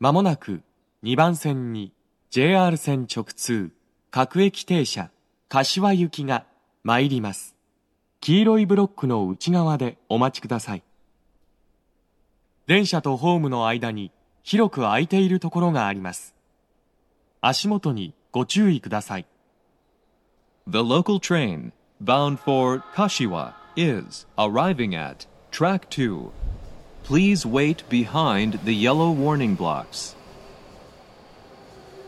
まもなく2番線に JR 線直通各駅停車柏行きが参ります。黄色いブロックの内側でお待ちください。電車とホームの間に広く空いているところがあります。足元にご注意ください。 The local train bound for Kashiwa is arriving at track 2. Please wait behind the yellow warning blocks.